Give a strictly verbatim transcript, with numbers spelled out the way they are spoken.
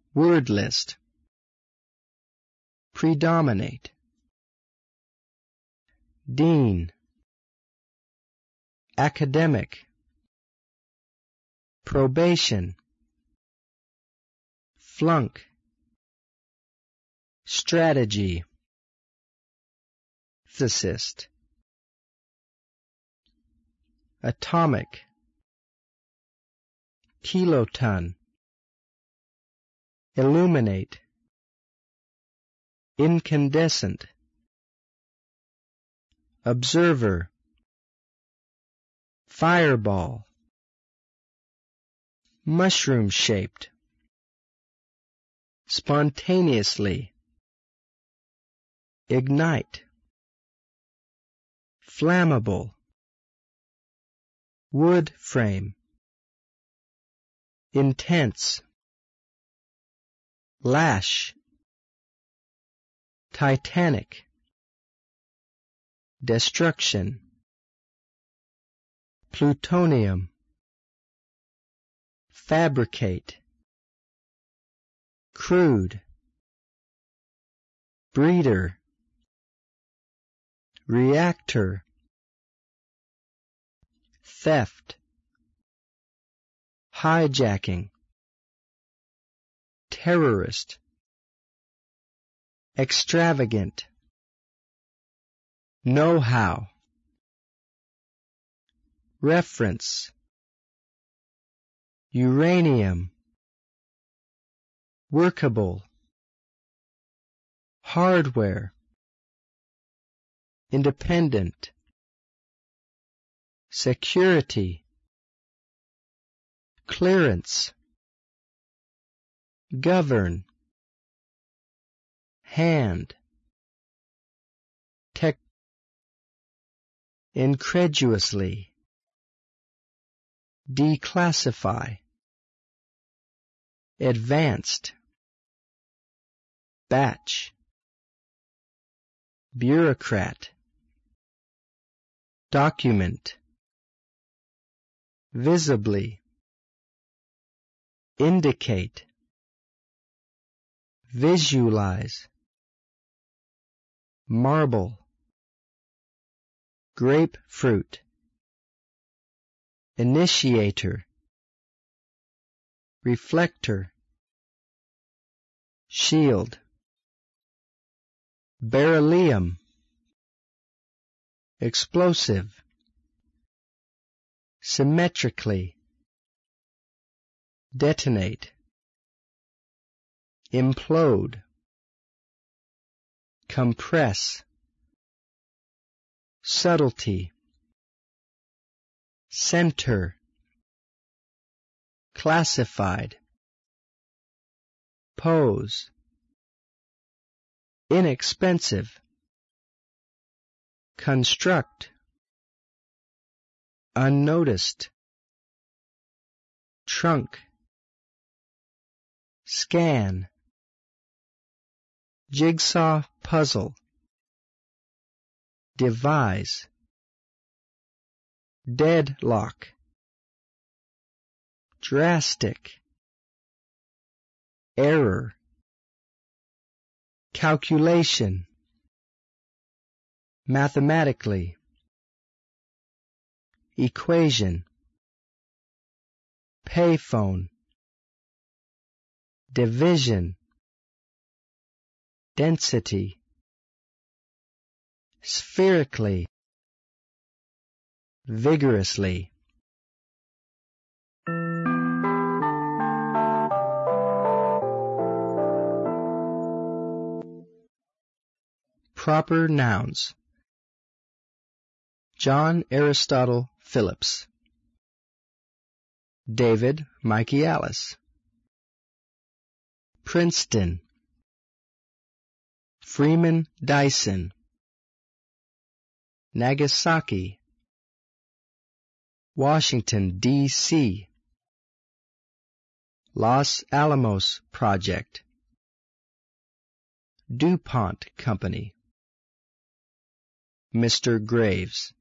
Word list. Predominate. Dean. Academic. Probation. Flunk. Strategy. Physicist. Atomic. Kiloton. Illuminate. Incandescent. Observer. Fireball. Mushroom-shaped. Spontaneously. Ignite. Flammable. Wood frame. Intense. Lash. Titanic. Destruction. Plutonium. Fabricate. Crude. Breeder. Reactor. Theft. Hijacking. Terrorist. Extravagant. Know-how. Reference. Uranium. Workable. Hardware. Independent. Security. Clearance. Govern. Hand. Tech. Incredulously. Declassify. Advanced. Batch. Bureaucrat. Document. Visibly. Indicate. Visualize. Marble. Grapefruit. Initiator. Reflector. Shield. Beryllium. Explosive. Symmetrically. Detonate. Implode. Compress. Subtlety. Center. Classified. Pose. Inexpensive. Construct. Unnoticed. Trunk. Scan. Jigsaw puzzle. Devise. Deadlock. Drastic. Error. Calculation. Mathematically. Equation. Payphone. Division. Density. Spherically. Vigorously. Proper nouns. John Aristotle Phillips. David Michaelis. Princeton. Freeman Dyson. Nagasaki. Washington, D C Los Alamos Project. DuPont Company. Mister Graves.